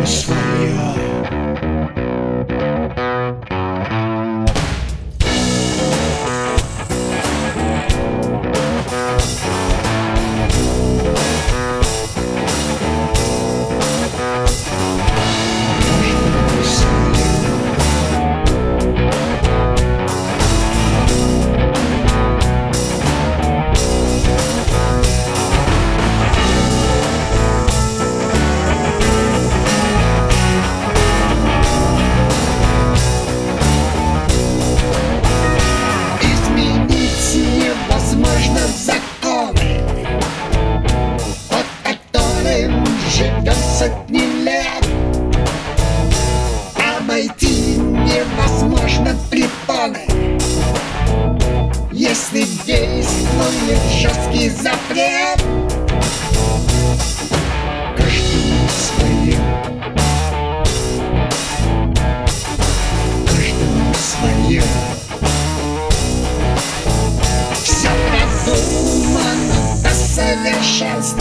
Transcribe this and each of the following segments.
свое. Законы, под которым живет сотни лет, обойти невозможно препоны, если действует жесткий запрет. Каждому свое, каждому свое. Все продумано до совершенства.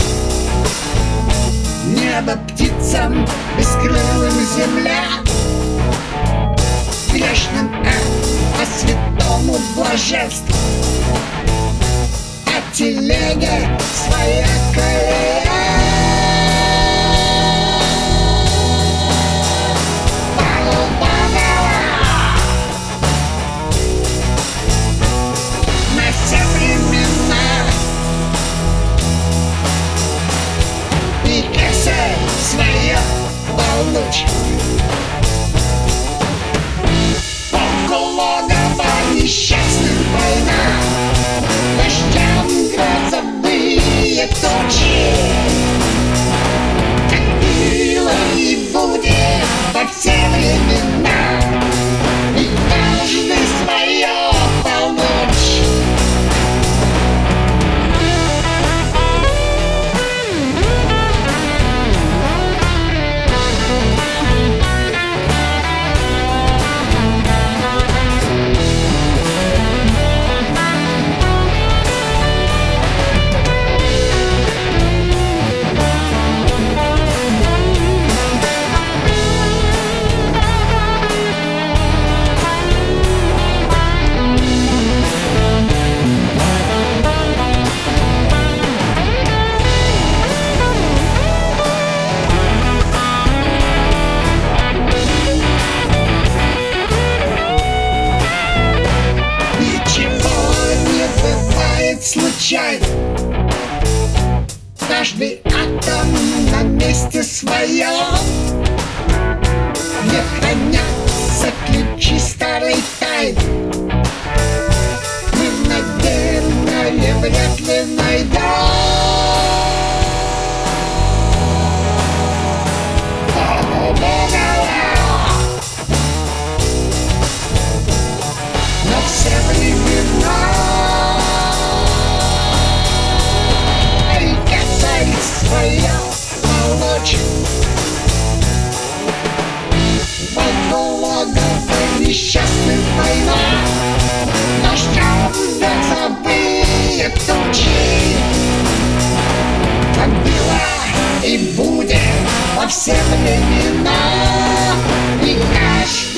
Небо птицам, бескрылым земля, грешным а святому блаженству. А телеге своя колея. Своя полночь. Полголодова несчастных война, дождем грозовые тучи. Так было и будет во все времена, и каждый свое полночь. Случайно каждый атом на месте своем, где хранятся ключи старой тайны, мы, наверное, вряд ли найдем. Но все времена своя полночь. Полголодова несчастных война, дождем грозовые тучи. Так было и будет во все времена, и каждый